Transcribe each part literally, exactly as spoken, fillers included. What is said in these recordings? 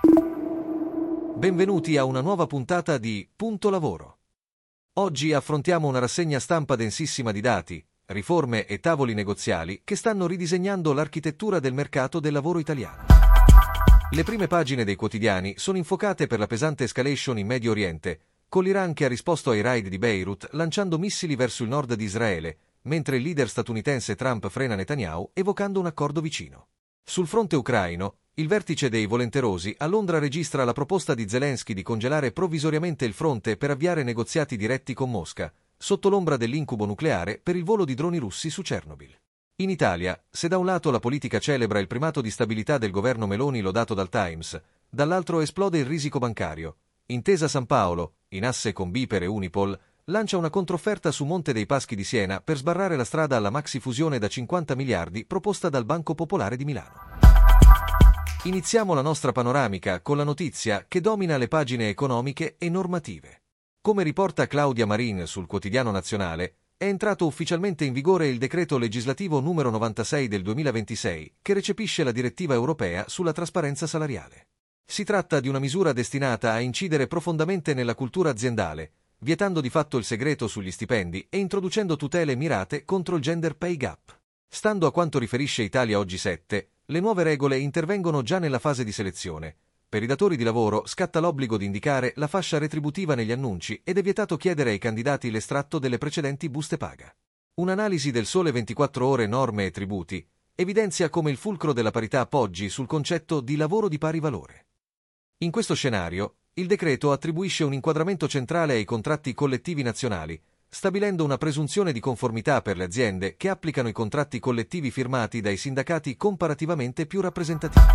Benvenuti a una nuova puntata di Punto Lavoro. Oggi affrontiamo una rassegna stampa densissima di dati, riforme e tavoli negoziali che stanno ridisegnando l'architettura del mercato del lavoro italiano. Le prime pagine dei quotidiani sono infuocate per la pesante escalation in Medio Oriente, con l'Iran che ha risposto ai raid di Beirut lanciando missili verso il nord di Israele, mentre il leader statunitense Trump frena Netanyahu evocando un accordo vicino. Sul fronte ucraino, il vertice dei volenterosi a Londra registra la proposta di Zelensky di congelare provvisoriamente il fronte per avviare negoziati diretti con Mosca, sotto l'ombra dell'incubo nucleare per il volo di droni russi su Chernobyl. In Italia, se da un lato la politica celebra il primato di stabilità del governo Meloni lodato dal Times, dall'altro esplode il risico bancario. Intesa San Paolo, in asse con Biper e Unipol, lancia una controfferta su Monte dei Paschi di Siena per sbarrare la strada alla maxi fusione da cinquanta miliardi proposta dal Banco Popolare di Milano. Iniziamo la nostra panoramica con la notizia che domina le pagine economiche e normative. Come riporta Claudia Marin sul Quotidiano Nazionale, è entrato ufficialmente in vigore il decreto legislativo numero novantasei del duemilaventisei che recepisce la direttiva europea sulla trasparenza salariale. Si tratta di una misura destinata a incidere profondamente nella cultura aziendale, vietando di fatto il segreto sugli stipendi e introducendo tutele mirate contro il gender pay gap. Stando a quanto riferisce Italia Oggi sette, le nuove regole intervengono già nella fase di selezione. Per i datori di lavoro scatta l'obbligo di indicare la fascia retributiva negli annunci ed è vietato chiedere ai candidati l'estratto delle precedenti buste paga. Un'analisi del Sole ventiquattro Ore Norme e Tributi evidenzia come il fulcro della parità poggi sul concetto di lavoro di pari valore. In questo scenario, il decreto attribuisce un inquadramento centrale ai contratti collettivi nazionali, stabilendo una presunzione di conformità per le aziende che applicano i contratti collettivi firmati dai sindacati comparativamente più rappresentativi.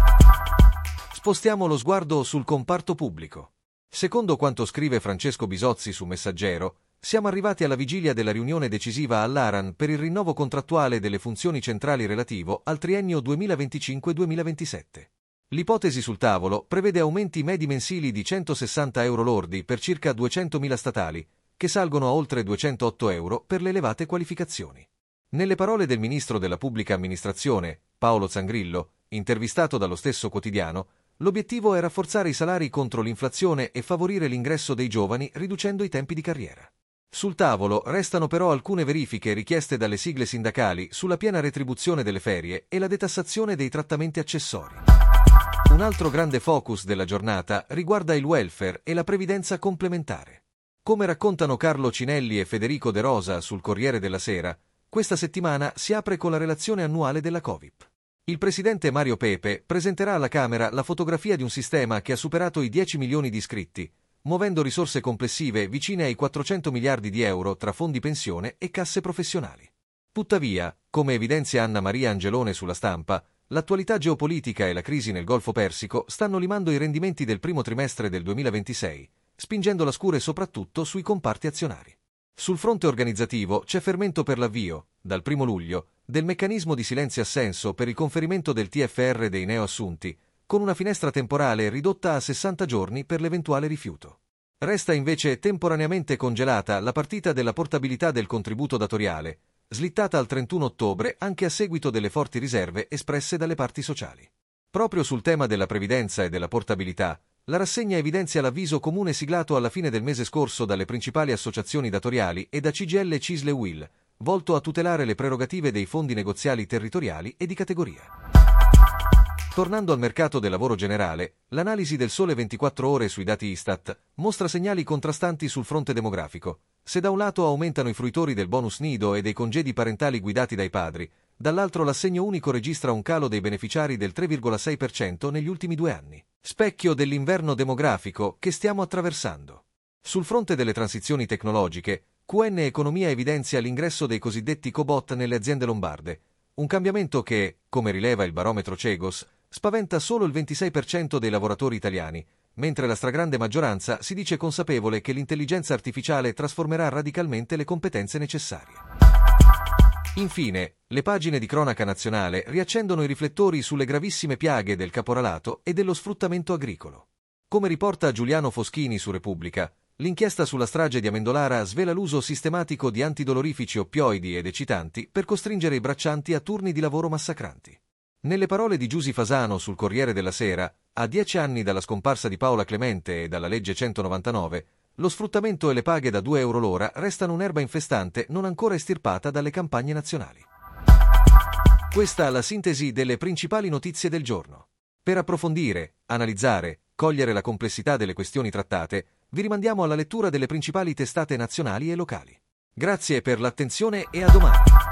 Spostiamo lo sguardo sul comparto pubblico. Secondo quanto scrive Francesco Bisozzi su Messaggero, siamo arrivati alla vigilia della riunione decisiva all'Aran per il rinnovo contrattuale delle funzioni centrali relativo al triennio duemilaventicinque duemilaventisette. L'ipotesi sul tavolo prevede aumenti medi mensili di centosessanta euro lordi per circa duecentomila statali, che salgono a oltre duecentootto euro per le elevate qualificazioni. Nelle parole del ministro della Pubblica Amministrazione, Paolo Zangrillo, intervistato dallo stesso quotidiano, l'obiettivo è rafforzare i salari contro l'inflazione e favorire l'ingresso dei giovani riducendo i tempi di carriera. Sul tavolo restano però alcune verifiche richieste dalle sigle sindacali sulla piena retribuzione delle ferie e la detassazione dei trattamenti accessori. Un altro grande focus della giornata riguarda il welfare e la previdenza complementare. Come raccontano Carlo Cinelli e Federico De Rosa sul Corriere della Sera, questa settimana si apre con la relazione annuale della Covip. Il presidente Mario Pepe presenterà alla Camera la fotografia di un sistema che ha superato i dieci milioni di iscritti, muovendo risorse complessive vicine ai quattrocento miliardi di euro tra fondi pensione e casse professionali. Tuttavia, come evidenzia Anna Maria Angelone sulla Stampa, l'attualità geopolitica e la crisi nel Golfo Persico stanno limando i rendimenti del primo trimestre del duemilaventisei, spingendo la scure soprattutto sui comparti azionari. Sul fronte organizzativo c'è fermento per l'avvio, dal primo luglio, del meccanismo di silenzio-assenso per il conferimento del T F R dei neoassunti, con una finestra temporale ridotta a sessanta giorni per l'eventuale rifiuto. Resta invece temporaneamente congelata la partita della portabilità del contributo datoriale, slittata al trentuno ottobre anche a seguito delle forti riserve espresse dalle parti sociali. Proprio sul tema della previdenza e della portabilità, la rassegna evidenzia l'avviso comune siglato alla fine del mese scorso dalle principali associazioni datoriali e da C G I L, CISL e U I L, volto a tutelare le prerogative dei fondi negoziali territoriali e di categoria. Tornando al mercato del lavoro generale, l'analisi del Sole ventiquattro Ore sui dati Istat mostra segnali contrastanti sul fronte demografico. Se da un lato aumentano i fruitori del bonus nido e dei congedi parentali guidati dai padri, dall'altro l'assegno unico registra un calo dei beneficiari del tre virgola sei per cento negli ultimi due anni, specchio dell'inverno demografico che stiamo attraversando. Sul fronte delle transizioni tecnologiche, Q N Economia evidenzia l'ingresso dei cosiddetti cobot nelle aziende lombarde, un cambiamento che, come rileva il barometro Cegos, spaventa solo il ventisei per cento dei lavoratori italiani, mentre la stragrande maggioranza si dice consapevole che l'intelligenza artificiale trasformerà radicalmente le competenze necessarie. Infine, le pagine di cronaca nazionale riaccendono i riflettori sulle gravissime piaghe del caporalato e dello sfruttamento agricolo. Come riporta Giuliano Foschini su Repubblica, l'inchiesta sulla strage di Amendolara svela l'uso sistematico di antidolorifici, oppioidi ed eccitanti per costringere i braccianti a turni di lavoro massacranti. Nelle parole di Giusy Fasano sul Corriere della Sera, A dieci anni dalla scomparsa di Paola Clemente e dalla legge centonovantanove, lo sfruttamento e le paghe da due euro l'ora restano un'erba infestante non ancora estirpata dalle campagne nazionali. Questa è la sintesi delle principali notizie del giorno. Per approfondire, analizzare, cogliere la complessità delle questioni trattate, vi rimandiamo alla lettura delle principali testate nazionali e locali. Grazie per l'attenzione e a domani.